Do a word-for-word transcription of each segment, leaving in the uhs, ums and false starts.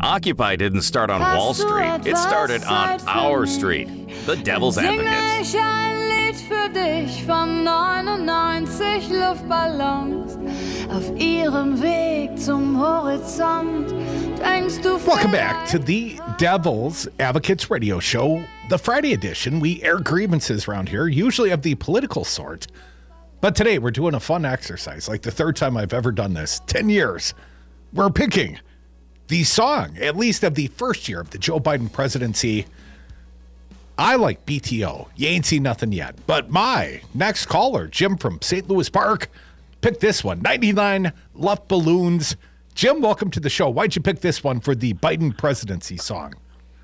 Occupy didn't start on Wall Street. It started on our street. The Devil's Advocates. Sing ich ein Lied für dich von neunundneunzig Luftballons auf ihrem Weg zum Horizont. Denkst du Welcome back to the Devil's Advocates radio show, the Friday edition. We air grievances around here, usually of the political sort. But today we're doing a fun exercise, like the third time I've ever done this. Ten years. We're picking the song, at least of the first year of the Joe Biden presidency. I like B T O. You ain't seen nothing yet. But my next caller, Jim from Saint Louis Park, picked this one. ninety-nine Luft Balloons. Jim, welcome to the show. Why'd you pick this one for the Biden presidency song?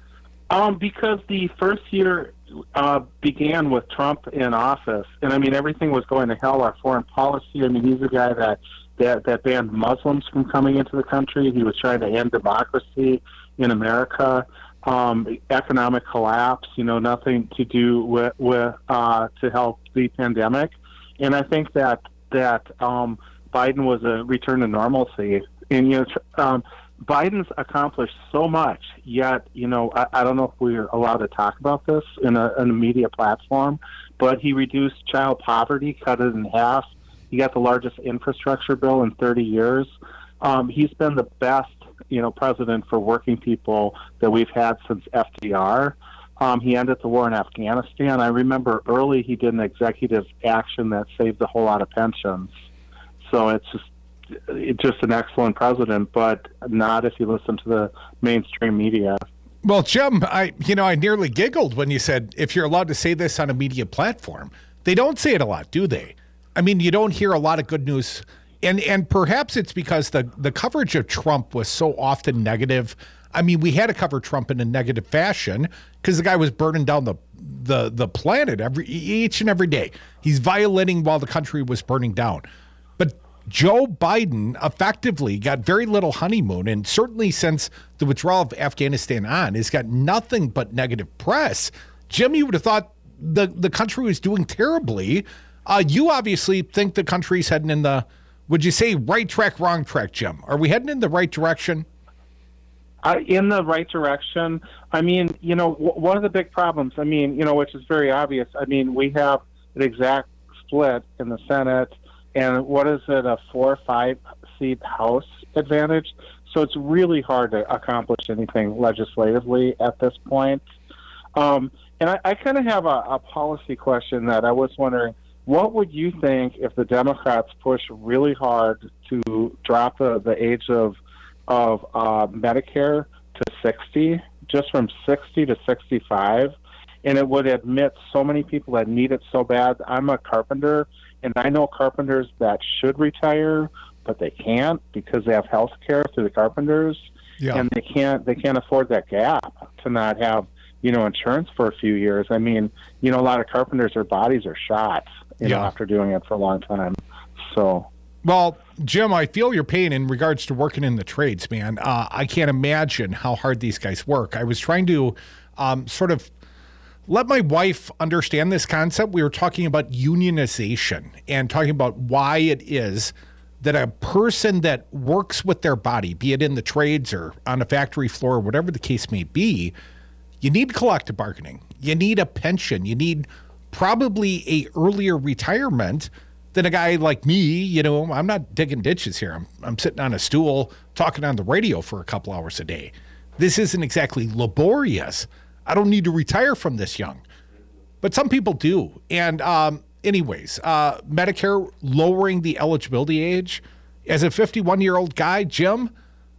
Um, because the first year uh, began with Trump in office. And, I mean, everything was going to hell. Our foreign policy, I mean, he's a guy that, that, that banned Muslims from coming into the country. He was trying to end democracy in America. Um, economic collapse, you know, nothing to do with, with uh, to help the pandemic. And I think that, that um, Biden was a return to normalcy. And, you know, um, Biden's accomplished so much, yet, you know, I, I don't know if we're allowed to talk about this in a, in a media platform, but he reduced child poverty, cut it in half. He got the largest infrastructure bill in thirty years. Um, he's been the best, you know, president for working people that we've had since F D R. Um, he ended the war in Afghanistan. I remember early he did an executive action that saved a whole lot of pensions. So it's just, it's just an excellent president, but not if you listen to the mainstream media. Well, Jim, I you know I nearly giggled when you said if you're allowed to say this on a media platform. They don't say it a lot, do they? I mean, you don't hear a lot of good news, and and perhaps it's because the the coverage of Trump was so often negative. I mean, we had to cover Trump in a negative fashion because the guy was burning down the the the planet every each and every day. He's violating while the country was burning down. But Joe Biden effectively got very little honeymoon, and certainly since the withdrawal of Afghanistan on, has got nothing but negative press. Jim, you would have thought the, the country was doing terribly. Uh, you obviously think the country's heading in the, would you say right track, wrong track, Jim? Are we heading in the right direction? Uh, in the right direction. I mean, you know, w- one of the big problems, I mean, you know, which is very obvious, I mean, we have an exact split in the Senate. And what is it, a four or five seat House advantage? So it's really hard to accomplish anything legislatively at this point. Um, and I, I kind of have a, a policy question that I was wondering, what would you think if the Democrats push really hard to drop the, the age of, of uh, Medicare to sixty, just from sixty to sixty-five? And it would admit so many people that need it so bad. I'm a carpenter, and I know carpenters that should retire, but they can't because they have health care through the carpenters, yeah. and they can't they can't afford that gap to not have, you know, insurance for a few years. I mean, you know, a lot of carpenters, their bodies are shot, you yeah. know, after doing it for a long time. So, well, Jim, I feel your pain in regards to working in the trades, man. Uh, I can't imagine how hard these guys work. I was trying to um, sort of let my wife understand this concept. We were talking about unionization and talking about why it is that a person that works with their body, be it in the trades or on a factory floor, or whatever the case may be, you need collective bargaining. You need a pension. You need probably a earlier retirement than a guy like me. You know, I'm not digging ditches here. I'm, I'm sitting on a stool talking on the radio for a couple hours a day. This isn't exactly laborious. I don't need to retire from this young. But some people do. And um, anyways, uh, Medicare lowering the eligibility age. As a fifty-one-year-old guy, Jim,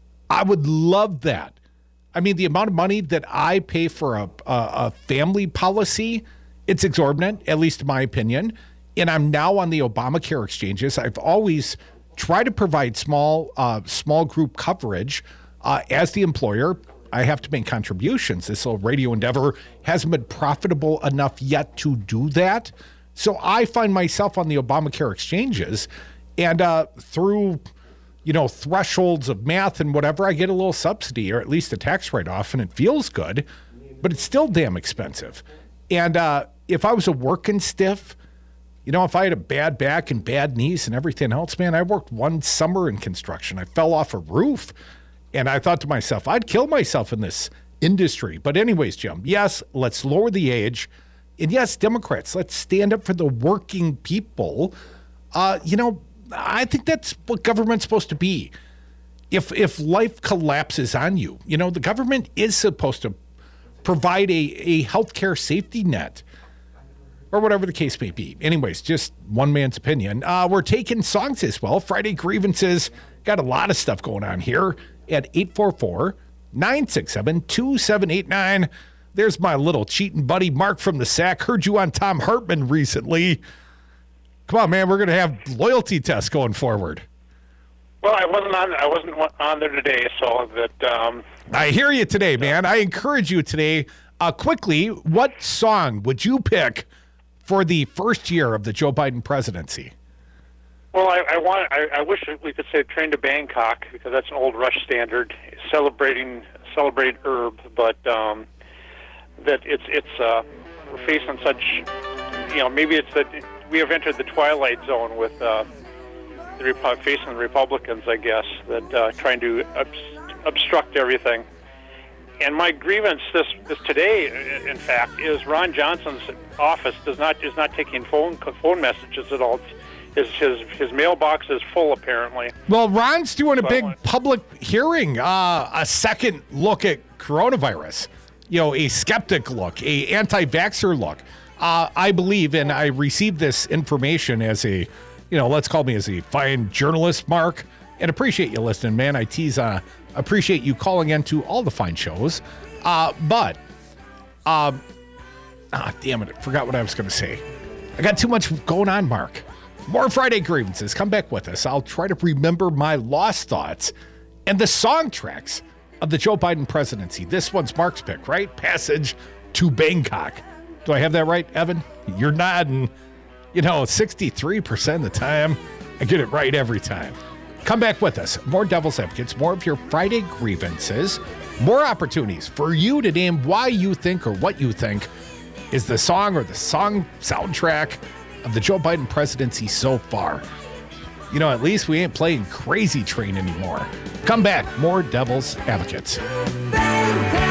I would love that. I mean, the amount of money that I pay for a, a, a family policy, it's exorbitant, at least in my opinion. And I'm now on the Obamacare exchanges. I've always tried to provide small, uh, small group coverage uh, as the employer. I have to make contributions. This little radio endeavor hasn't been profitable enough yet to do that. So I find myself on the Obamacare exchanges, and uh, through, you know, thresholds of math and whatever, I get a little subsidy or at least a tax write-off, and it feels good, but it's still damn expensive. And uh, if I was a working stiff, you know, if I had a bad back and bad knees and everything else, man, I worked one summer in construction. I fell off a roof. And I thought to myself, I'd kill myself in this industry. But anyways, Jim, yes, let's lower the age. And yes, Democrats, let's stand up for the working people. Uh, you know, I think that's what government's supposed to be. If if life collapses on you, you know, the government is supposed to provide a, a healthcare safety net or whatever the case may be. Anyways, just one man's opinion. Uh, we're taking songs as well. Friday Grievances, got a lot of stuff going on here at eight four four, nine six seven, two seven eight nine. There's my little cheating buddy, Mark from the Sack. Heard you on Tom Hartman recently. Come on, man. We're going to have loyalty tests going forward. Well, I wasn't on. I wasn't on there today, so that. Um, I hear you today, man. I encourage you today. Uh, quickly, what song would you pick for the first year of the Joe Biden presidency? Well, I, I want. I, I wish we could say "Train to Bangkok" because that's an old Rush standard, celebrating celebrating herb, but um, that it's it's uh, we're facing such. You know, maybe it's that we have entered the twilight zone with. Uh, The Repu- facing the Republicans, I guess, that uh, trying to obst- obstruct everything. And my grievance this, this today, in fact, is Ron Johnson's office does not is not taking phone phone messages at all. His his his mailbox is full, apparently. Well, Ron's doing a So big I want- public hearing, uh, a second look at coronavirus. You know, a skeptic look, a anti-vaxxer look. Uh, I believe, and I received this information as a. You know, let's call me as a fine journalist, Mark, and appreciate you listening, man. I tease, uh, appreciate you calling into all the fine shows. Uh, but, um, ah, damn it, I forgot what I was going to say. I got too much going on, Mark. More Friday Grievances. Come back with us. I'll try to remember my lost thoughts and the song tracks of the Joe Biden presidency. This one's Mark's pick, right? Passage to Bangkok. Do I have that right, Evan? You're nodding. You know, sixty-three percent of the time, I get it right every time. Come back with us. More Devil's Advocates, more of your Friday grievances, more opportunities for you to name why you think or what you think is the song or the song soundtrack of the Joe Biden presidency so far. You know, at least we ain't playing Crazy Train anymore. Come back. More Devil's Advocates. Bang, bang.